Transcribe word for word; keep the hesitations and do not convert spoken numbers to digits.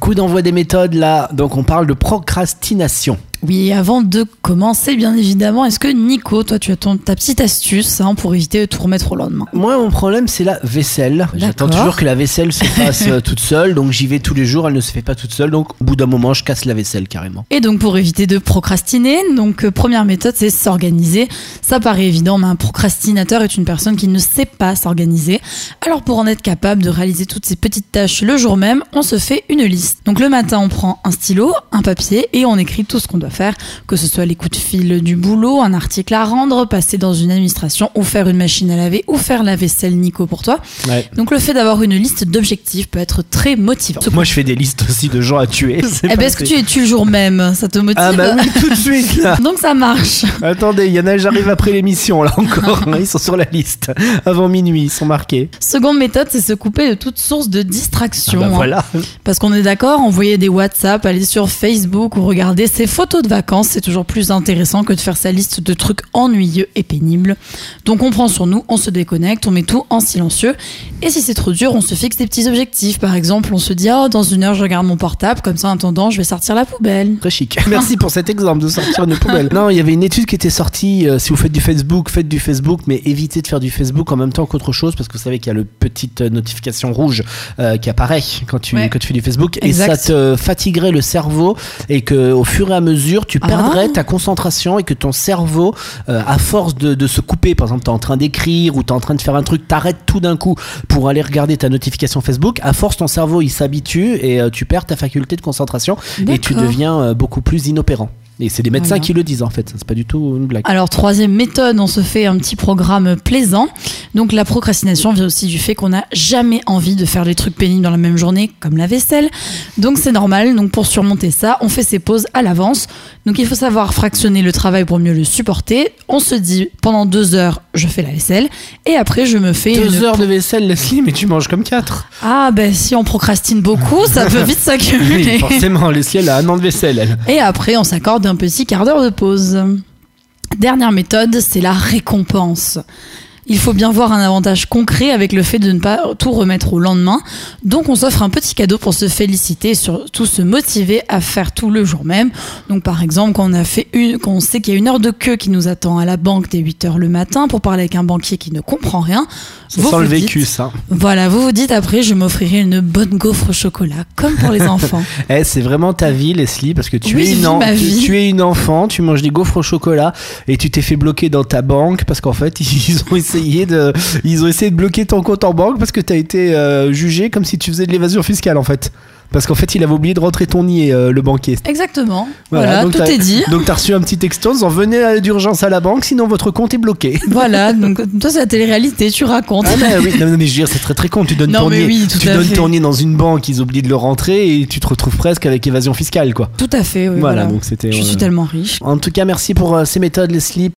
coup d'envoi des méthodes là. Donc on parle de procrastination. Oui, avant de commencer, bien évidemment, est-ce que Nico, toi, tu as ton, ta petite astuce hein, pour éviter de tout remettre au lendemain? Moi, mon problème, c'est la vaisselle. J'attends toujours que la vaisselle se fasse euh, toute seule, donc j'y vais tous les jours, elle ne se fait pas toute seule, donc au bout d'un moment, je casse la vaisselle carrément. Et donc, pour éviter de procrastiner, donc euh, première méthode, c'est s'organiser. Ça paraît évident, mais un procrastinateur est une personne qui ne sait pas s'organiser. Alors, pour en être capable de réaliser toutes ces petites tâches le jour même, on se fait une liste. Donc, le matin, on prend un stylo, un papier, et on écrit tout ce qu'on doit faire, que ce soit les coups de fil du boulot, un article à rendre, passer dans une administration ou faire une machine à laver ou faire la vaisselle, Nico, pour toi. Ouais. Donc le fait d'avoir une liste d'objectifs peut être très motivant. Moi je fais des listes aussi de gens à tuer. Eh ben est-ce que tu es tu le jour même? Ça te motive? Ah bah oui, tout de suite là. Donc ça marche. Attendez, il y en a, j'arrive après l'émission là encore. Ils sont sur la liste. Avant minuit, ils sont marqués. Seconde méthode, c'est se couper de toute source de distraction. Ah bah voilà. Hein. Parce qu'on est d'accord, envoyer des WhatsApp, aller sur Facebook ou regarder ses photos de vacances, c'est toujours plus intéressant que de faire sa liste de trucs ennuyeux et pénibles. Donc on prend sur nous, on se déconnecte, on met tout en silencieux. Et si c'est trop dur, on se fixe des petits objectifs. Par exemple, on se dit oh, dans une heure je regarde mon portable, comme ça en attendant je vais sortir la poubelle. Très chic. Merci pour cet exemple de sortir une poubelle. Non, il y avait une étude qui était sortie. Euh, si vous faites du Facebook, faites du Facebook, mais évitez de faire du Facebook en même temps qu'autre chose, parce que vous savez qu'il y a le petite notification rouge euh, qui apparaît quand tu ouais. quand tu fais du Facebook, exact. Et ça te fatiguerait le cerveau et que au fur et à mesure tu perdrais ah. ta concentration et que ton cerveau, euh, à force de, de se couper, par exemple, t'es en train d'écrire ou t'es en train de faire un truc, t'arrêtes tout d'un coup pour aller regarder ta notification Facebook. À force, ton cerveau il s'habitue et euh, tu perds ta faculté de concentration. D'accord. Et tu deviens euh, beaucoup plus inopérant. Et c'est des médecins voilà. qui le disent en fait, c'est pas du tout une blague. Alors troisième méthode, on se fait un petit programme plaisant. Donc la procrastination vient aussi du fait qu'on n'a jamais envie de faire des trucs pénibles dans la même journée, comme la vaisselle. Donc c'est normal, donc pour surmonter ça, on fait ses pauses à l'avance. Donc il faut savoir fractionner le travail pour mieux le supporter. On se dit pendant deux heures, je fais la vaisselle et après je me fais deux une... heures de vaisselle, Leslie, mais tu manges comme quatre. Ah ben si on procrastine beaucoup, ça peut vite s'accumuler. Oui, forcément, Leslie elle a un an de vaisselle elle. Et après on s'accorde un petit quart d'heure de pause. Dernière méthode, c'est la récompense. Il faut bien voir un avantage concret avec le fait de ne pas tout remettre au lendemain. Donc on s'offre un petit cadeau pour se féliciter et surtout se motiver à faire tout le jour même. Donc par exemple, quand on a fait une, quand on sait qu'il y a une heure de queue qui nous attend à la banque dès huit heures le matin pour parler avec un banquier qui ne comprend rien. Ça sent le vécu, dites, ça. Voilà, vous vous dites après, je m'offrirai une bonne gaufre au chocolat, comme pour les enfants. Eh, c'est vraiment ta vie, Leslie, parce que tu, oui, es une en... tu, tu es une enfant, tu manges des gaufres au chocolat et tu t'es fait bloquer dans ta banque parce qu'en fait, ils ont essayé de, ils ont essayé de bloquer ton compte en banque parce que tu as été euh, jugé comme si tu faisais de l'évasion fiscale, en fait. Parce qu'en fait, il avait oublié de rentrer ton nid, euh, le banquier. Exactement. Voilà, voilà tout est dit. Donc, tu as reçu un petit texto en disant venez d'urgence à la banque, sinon votre compte est bloqué. Voilà, donc toi, c'est la télé-réalité, tu racontes. Ah, mais oui, non, mais je veux dire, c'est très très con. Tu donnes, non, ton, nid, oui, tu donnes ton nid dans une banque, ils oublient de le rentrer et tu te retrouves presque avec évasion fiscale, quoi. Tout à fait, oui. Voilà, voilà. donc c'était. Je euh... suis tellement riche. En tout cas, merci pour euh, ces méthodes, Leslie.